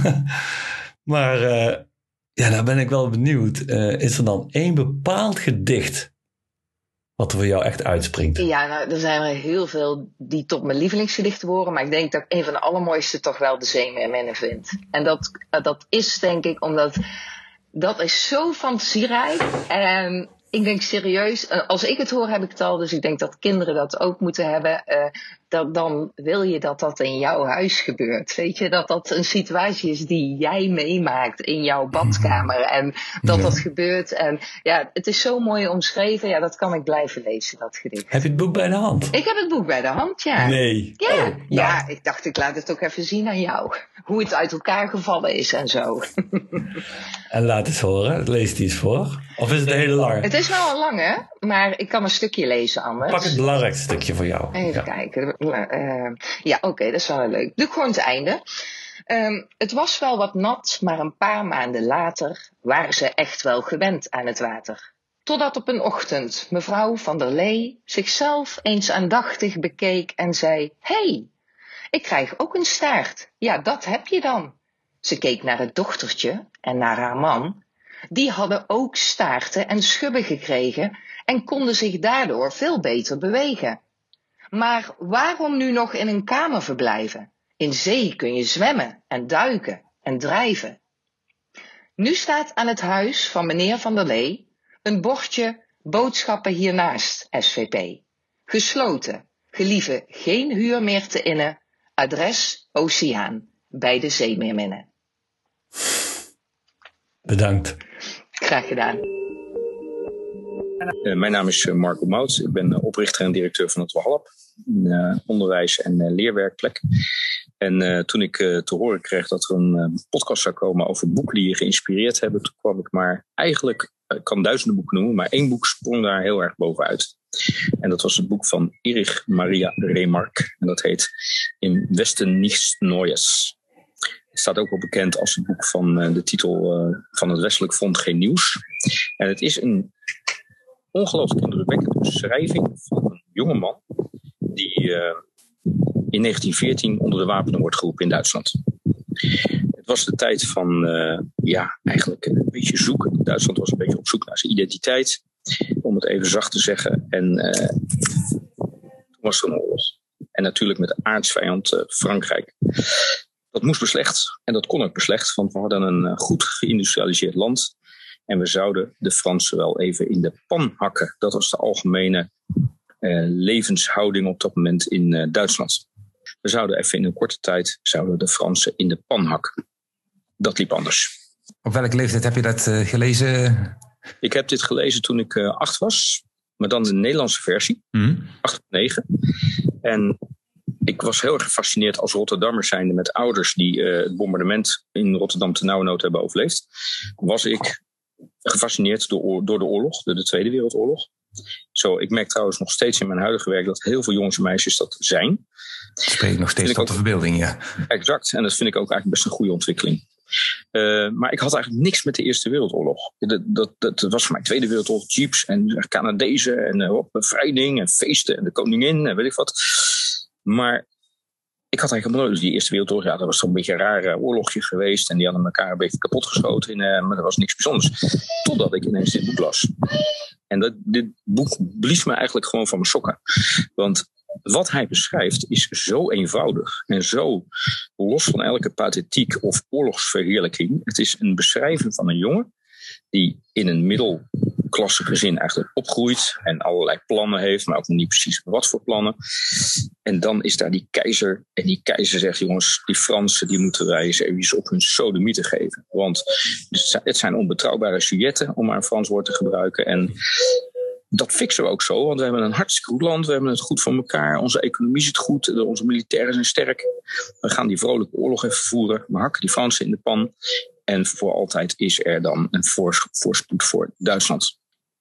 C: Maar uh, ja, daar ben ik wel benieuwd. Uh, is er dan één bepaald gedicht Wat er voor jou echt uitspringt.
H: Ja, nou, er zijn er heel veel die tot mijn lievelingsgedichten horen. Maar ik denk dat ik een van de allermooiste toch wel de Zeemeerminnen vind. En dat, dat is denk ik omdat dat is zo fantasierijk. En ik denk serieus, als ik het hoor heb ik het al. Dus ik denk dat kinderen dat ook moeten hebben. Uh, dat, dan wil je dat dat in jouw huis gebeurt. Weet je, dat dat een situatie is die jij meemaakt in jouw badkamer. En dat ja. dat gebeurt. En ja, het is zo mooi omschreven. Ja, dat kan ik blijven lezen, dat gedicht.
C: Heb je het boek bij de hand?
H: Ik heb het boek bij de hand, ja.
C: Nee.
H: Ja,
C: oh, nou.
H: ja, ik dacht ik laat het ook even zien aan jou. Hoe het uit elkaar gevallen is en zo.
C: En laat eens horen. Lees die eens voor. Of is het een hele lange?
H: Het is wel een lange, maar ik kan een stukje lezen anders.
C: Pak het belangrijkste stukje voor jou.
H: Even ja. kijken. Uh, ja, oké, okay, dat is wel leuk. Doe gewoon het einde. Um, het was wel wat nat, maar een paar maanden later waren ze echt wel gewend aan het water. Totdat op een ochtend mevrouw van der Lee zichzelf eens aandachtig bekeek en zei: hey, ik krijg ook een staart. Ja, dat heb je dan. Ze keek naar het dochtertje en naar haar man. Die hadden ook staarten en schubben gekregen en konden zich daardoor veel beter bewegen. Maar waarom nu nog in een kamer verblijven? In zee kun je zwemmen en duiken en drijven. Nu staat aan het huis van meneer Van der Lee een bordje boodschappen hiernaast, S V P. Gesloten, gelieve geen huur meer te innen, adres Oceaan, bij de Zeemeerminnen.
C: Bedankt.
H: Graag gedaan.
I: Uh, mijn naam is Marco Mout. Ik ben oprichter en directeur van het Walhalla, een uh, onderwijs- en uh, leerwerkplek. En uh, toen ik uh, te horen kreeg dat er een uh, podcast zou komen over boeken die je geïnspireerd hebben, toen kwam ik maar eigenlijk, ik kan duizenden boeken noemen, maar één boek sprong daar heel erg bovenuit. En dat was het boek van Erich Maria Remarque. En dat heet Im Westen nichts Neues. Het staat ook wel bekend als het boek van uh, de titel uh, van het Westelijk Front Geen Nieuws. En het is een ongelooflijk indrukwekkende beschrijving van een jongeman die uh, in negentien veertien onder de wapenen wordt geroepen in Duitsland. Het was de tijd van, uh, ja, eigenlijk een beetje zoeken. Duitsland was een beetje op zoek naar zijn identiteit, om het even zacht te zeggen. En uh, toen was er een oorlog. En natuurlijk met de aardsvijand uh, Frankrijk. Dat moest beslecht. En dat kon ook beslecht, want we hadden een uh, goed geïndustrialiseerd land. En we zouden de Fransen wel even in de pan hakken. Dat was de algemene uh, levenshouding op dat moment in uh, Duitsland. We zouden even in een korte tijd zouden de Fransen in de pan hakken. Dat liep anders.
B: Op welke leeftijd heb je dat uh, gelezen?
I: Ik heb dit gelezen toen ik uh, acht was. Maar dan de Nederlandse versie. Mm. Acht of negen. En ik was heel erg gefascineerd als Rotterdammer zijnde met ouders die uh, het bombardement in Rotterdam ternauwernood hebben overleefd. Was ik gefascineerd door, door de oorlog, door de Tweede Wereldoorlog. Zo, ik merk trouwens nog steeds in mijn huidige werk dat heel veel jongens en meisjes dat zijn.
B: Dat spreekt nog steeds tot de verbeelding, ja.
I: Exact, en dat vind ik ook eigenlijk best een goede ontwikkeling. Uh, maar ik had eigenlijk niks met de Eerste Wereldoorlog. Dat, dat, dat was voor mij Tweede Wereldoorlog, jeeps en Canadezen en uh, bevrijding en feesten en de koningin en weet ik wat. Maar ik had eigenlijk nooit die Eerste Wereldoorlog. Ja, dat was toch een beetje een raar uh, oorlogje geweest. En die hadden elkaar een beetje kapotgeschoten. In, uh, maar dat was niks bijzonders. Totdat ik ineens dit boek las. En dat, dit boek blies me eigenlijk gewoon van mijn sokken. Want wat hij beschrijft is zo eenvoudig. En zo los van elke pathetiek of oorlogsverheerlijking. Het is een beschrijving van een jongen die in een middelklasse gezin eigenlijk opgroeit en allerlei plannen heeft, maar ook nog niet precies wat voor plannen. En dan is daar die keizer en die keizer zegt: jongens, die Fransen die moeten wij eens even op hun sodomieten geven. Want het zijn onbetrouwbare sujetten, om maar een Frans woord te gebruiken. En dat fixen we ook zo, want we hebben een hartstikke goed land, we hebben het goed voor elkaar, onze economie zit goed, onze militairen zijn sterk. We gaan die vrolijke oorlog even voeren, we hakken die Fransen in de pan. En voor altijd is er dan een voorspoed voor Duitsland.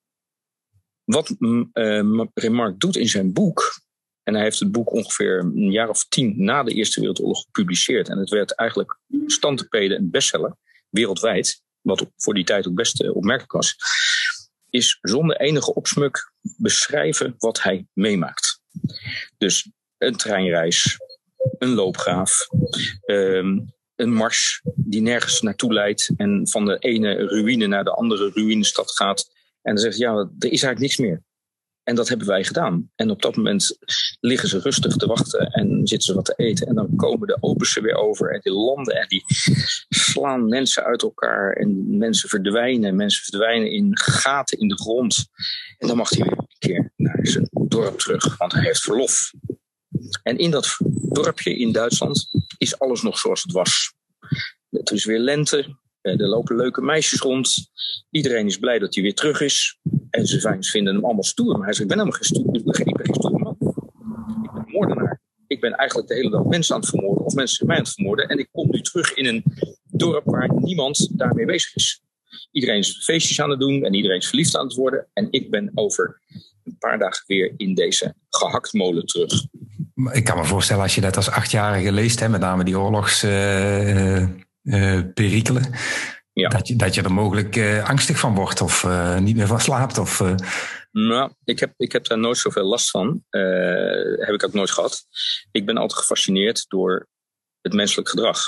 I: Wat uh, Remarque doet in zijn boek, en hij heeft het boek ongeveer een jaar of tien na de Eerste Wereldoorlog gepubliceerd. En het werd eigenlijk stand te peden een bestseller, wereldwijd, wat voor die tijd ook best uh, opmerkelijk was, is zonder enige opsmuk beschrijven wat hij meemaakt. Dus een treinreis, een loopgraaf, um, een mars die nergens naartoe leidt en van de ene ruïne naar de andere ruïnestad gaat. En dan zegt ja, er is eigenlijk niks meer. En dat hebben wij gedaan. En op dat moment liggen ze rustig te wachten en zitten ze wat te eten. En dan komen de opens er weer over en die landen en die slaan mensen uit elkaar. En mensen verdwijnen. Mensen verdwijnen in gaten in de grond. En dan mag hij weer een keer naar zijn dorp terug, want hij heeft verlof. En in dat dorpje in Duitsland is alles nog zoals het was. Het is weer lente. Er lopen leuke meisjes rond. Iedereen is blij dat hij weer terug is. En ze vinden hem allemaal stoer. Maar hij zegt, ik ben helemaal geen stoer. Ik ben geen stoer man. Ik ben een moordenaar. Ik ben eigenlijk de hele dag mensen aan het vermoorden. Of mensen mij aan het vermoorden. En ik kom nu terug in een dorp waar niemand daarmee bezig is. Iedereen is feestjes aan het doen. En iedereen is verliefd aan het worden. En ik ben over een paar dagen weer in deze gehaktmolen terug.
B: Ik kan me voorstellen als je dat als achtjarige leest. Hè, met name die oorlogsperikelen. Uh, uh, perikelen, ja. dat, je, dat je er mogelijk uh, angstig van wordt. Of uh, niet meer van slaapt. Of... Uh...
I: Nou, ik heb, ik heb daar nooit zoveel last van. Uh, heb ik ook nooit gehad. Ik ben altijd gefascineerd door het menselijk gedrag.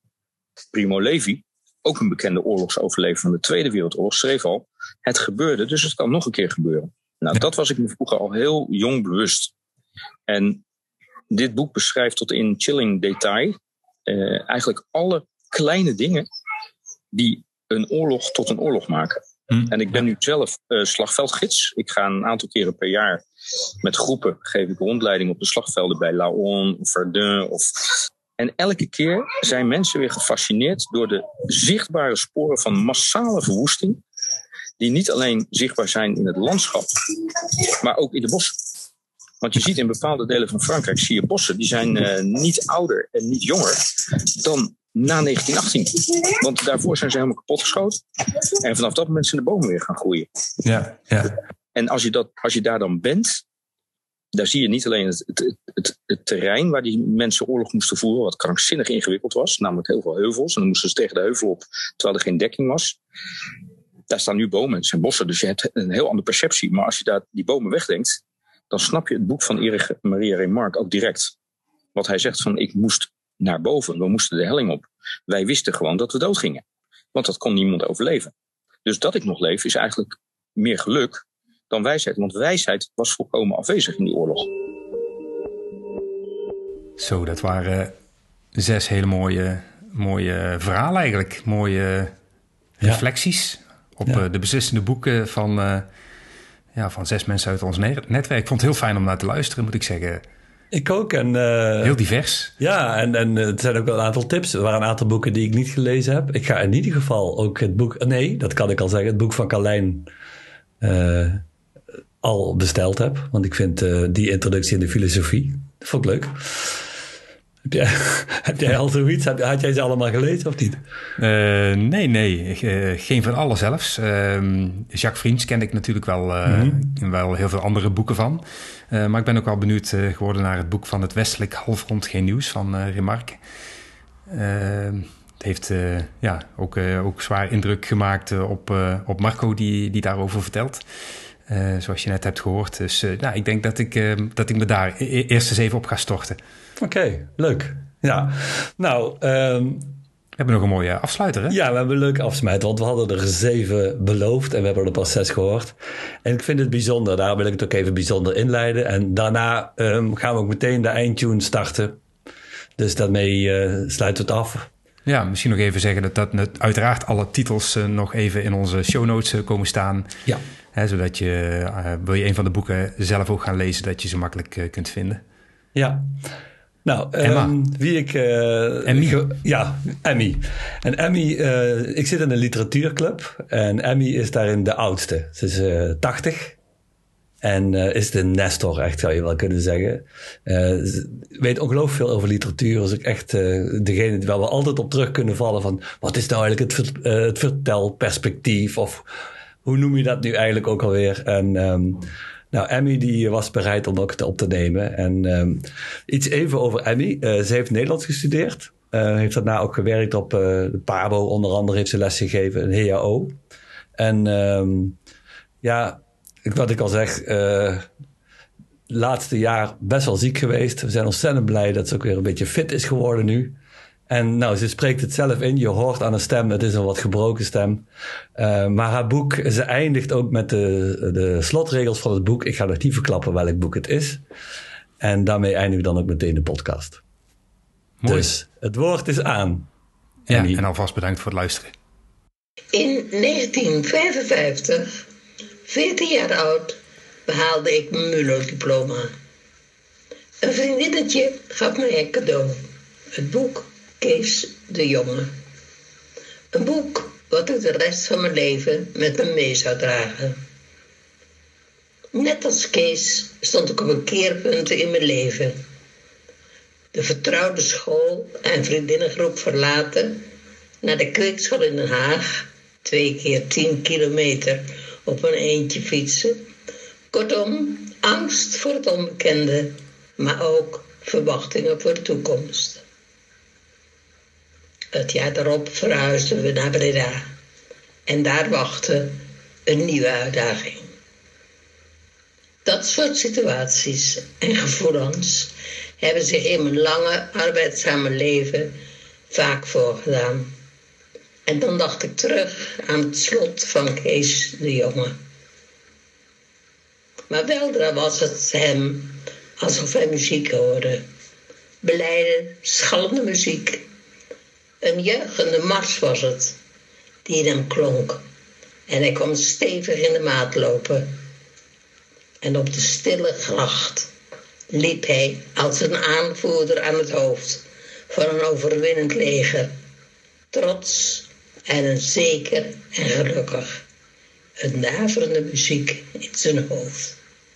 I: Primo Levi, ook een bekende oorlogsoverlever van de Tweede Wereldoorlog, schreef al: het gebeurde, dus het kan nog een keer gebeuren. Nou, ja. Dat was ik me vroeger al heel jong bewust. En dit boek beschrijft tot in chilling detail uh, eigenlijk alle kleine dingen die een oorlog tot een oorlog maken. Hmm. En ik ben nu zelf uh, slagveldgids. Ik ga een aantal keren per jaar met groepen, geef ik rondleiding op de slagvelden bij Laon of Verdun. Of... En elke keer zijn mensen weer gefascineerd door de zichtbare sporen van massale verwoesting, die niet alleen zichtbaar zijn in het landschap, maar ook in de bossen. Want je ziet in bepaalde delen van Frankrijk, zie je bossen, die zijn uh, niet ouder en niet jonger dan na negentien achttien. Want daarvoor zijn ze helemaal kapotgeschoten. En vanaf dat moment zijn de bomen weer gaan groeien.
B: Ja, ja.
I: En als je, dat, als je daar dan bent, daar zie je niet alleen het, het, het, het terrein waar die mensen oorlog moesten voeren, wat krankzinnig ingewikkeld was, namelijk heel veel heuvels. En dan moesten ze tegen de heuvel op, terwijl er geen dekking was. Daar staan nu bomen, het zijn bossen, dus je hebt een heel andere perceptie. Maar als je daar die bomen wegdenkt, dan snap je het boek van Erich Maria Remarque ook direct. Wat hij zegt van, ik moest naar boven, we moesten de helling op. Wij wisten gewoon dat we doodgingen. Want dat kon niemand overleven. Dus dat ik nog leef is eigenlijk meer geluk dan wijsheid. Want wijsheid was volkomen afwezig in die oorlog.
B: Zo, dat waren zes hele mooie, mooie verhalen eigenlijk. Mooie reflecties ja. op ja. de beslissende boeken van, uh, ja, van zes mensen uit ons netwerk. Ik vond het heel fijn om naar te luisteren, moet ik zeggen.
C: Ik ook. En, uh,
B: heel divers.
C: Ja, en, en uh, er zijn ook wel een aantal tips. Er waren een aantal boeken die ik niet gelezen heb. Ik ga in ieder geval ook het boek... Nee, dat kan ik al zeggen. Het boek van Carlijn uh, al besteld heb. Want ik vind uh, die introductie in de filosofie... Dat vond ik leuk. Heb jij, heb jij al zoiets? Had jij ze allemaal gelezen of niet?
B: Uh, nee, nee. Uh, geen van alle zelfs. Uh, Jacques Friens kende ik natuurlijk wel, uh, mm-hmm. wel heel veel andere boeken van. Uh, maar ik ben ook wel benieuwd uh, geworden naar het boek van Het Westelijk Halfrond Geen Nieuws van uh, Remarque. Uh, het heeft uh, ja, ook, uh, ook zwaar indruk gemaakt uh, op, uh, op Marco die, die daarover vertelt. Uh, zoals je net hebt gehoord. Dus uh, nou, ik denk dat ik, uh, dat ik me daar e- eerst eens even op ga storten.
C: Oké, okay, leuk. Ja, nou... Um...
B: We hebben nog een mooie afsluiter, hè?
C: Ja, we hebben een leuke afsluiter, want we hadden er zeven beloofd en we hebben er pas zes gehoord. En ik vind het bijzonder, daarom wil ik het ook even bijzonder inleiden. En daarna um, gaan we ook meteen de eindtune starten. Dus daarmee uh, sluiten we het af.
B: Ja, misschien nog even zeggen dat, dat uiteraard alle titels uh, nog even in onze show notes uh, komen staan.
C: Ja.
B: Hè, zodat je, uh, wil je een van de boeken zelf ook gaan lezen, dat je ze makkelijk uh, kunt vinden.
C: Ja. Nou, um, wie ik... Uh,
B: Emmy.
C: Ge- ja, Emmy. En Emmy, uh, ik zit in een literatuurclub en Emmy is daarin de oudste. Ze is uh, tachtig en uh, is de Nestor, echt zou je wel kunnen zeggen. Uh, ze weet ongelooflijk veel over literatuur. Is ook echt uh, degene waar we altijd op terug kunnen vallen van... wat is nou eigenlijk het, ver- uh, het vertelperspectief of hoe noem je dat nu eigenlijk ook alweer? En... Um, Nou, Emmy die was bereid om ook het op te nemen. En um, iets even over Emmy. Uh, ze heeft Nederlands gestudeerd. Uh, heeft daarna ook gewerkt op uh, de Pabo. Onder andere heeft ze les gegeven in H A O. En um, ja, wat ik al zeg... Uh, laatste jaar best wel ziek geweest. We zijn ontzettend blij dat ze ook weer een beetje fit is geworden nu. En nou, ze spreekt het zelf in. Je hoort aan een stem, het is een wat gebroken stem. Uh, maar haar boek, ze eindigt ook met de, de slotregels van het boek. Ik ga nog niet verklappen welk boek het is. En daarmee eindigen we dan ook meteen de podcast.
B: Mooi.
C: Dus het woord is aan.
B: Ja,
C: Annie.
B: en alvast bedankt voor het luisteren.
J: In negentien vijfenvijftig, veertien jaar oud, behaalde ik mijn MULO-diploma. Een vriendinnetje gaf mij een cadeau. Het boek Kees de Jonge. Een boek wat ik de rest van mijn leven met me mee zou dragen. Net als Kees stond ik op een keerpunt in mijn leven. De vertrouwde school en vriendinnengroep verlaten, naar de kweekschool in Den Haag, twee keer tien kilometer op een eentje fietsen. Kortom, angst voor het onbekende, maar ook verwachtingen voor de toekomst. Het jaar daarop verhuisden we naar Breda. En daar wachtte een nieuwe uitdaging. Dat soort situaties en gevoelens hebben zich in mijn lange arbeidszame leven vaak voorgedaan. En dan dacht ik terug aan het slot van Kees de Jonge. Maar weldra was het hem alsof hij muziek hoorde. Blijde, schallende muziek. Een juichende mars was het, die in hem klonk. En hij kwam stevig in de maat lopen. En op de stille gracht liep hij als een aanvoerder aan het hoofd van een overwinnend leger. Trots en een zeker en gelukkig. Een daverende muziek in zijn hoofd.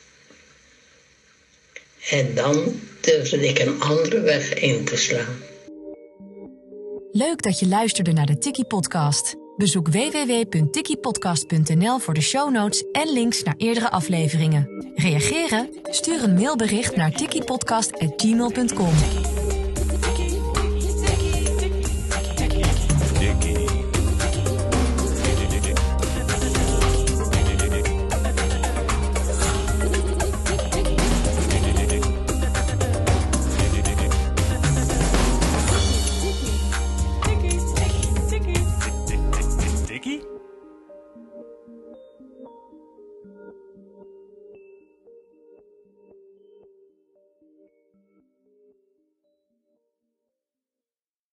J: En dan durfde ik een andere weg in te slaan.
A: Leuk dat je luisterde naar de Tikkie Podcast. Bezoek w w w punt tikkie podcast punt n l voor de show notes en links naar eerdere afleveringen. Reageren? Stuur een mailbericht naar tikkiepodcast at gmail punt com.